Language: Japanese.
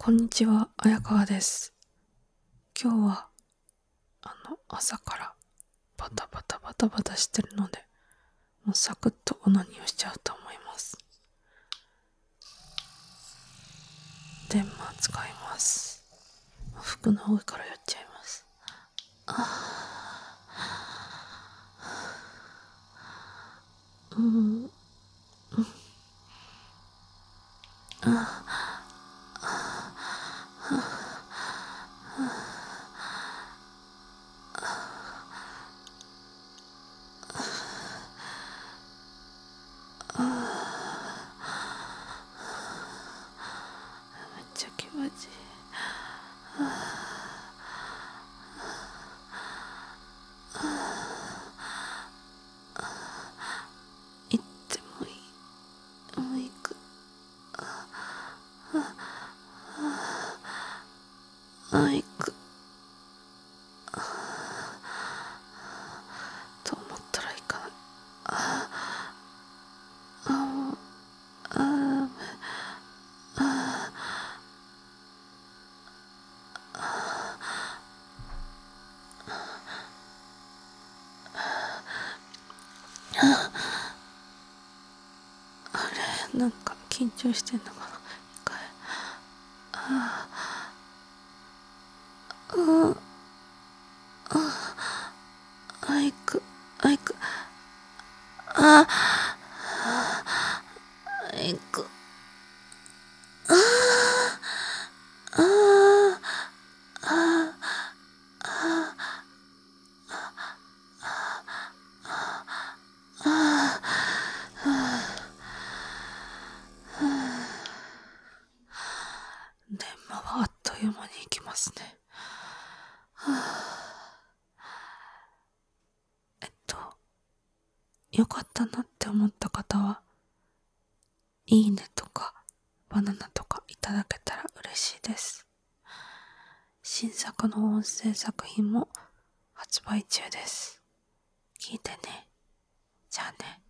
こんにちは、綾川です。今日は、朝からバタバタバタバタしてるので、もうサクッとオナニーをしちゃうと思います。デンマー使います。服の上からやっちゃいます。めっちゃ気持ちいい。行ってもいい。もう行く。行く。と思ったら行かない。なんか緊張してんのかな。一回。行く。行く。行く。電話はあっという間に行きますね。よかったなって思った方は、いいねとかバナナとかいただけたら嬉しいです。新作の音声作品も発売中です。聞いてね。じゃあね。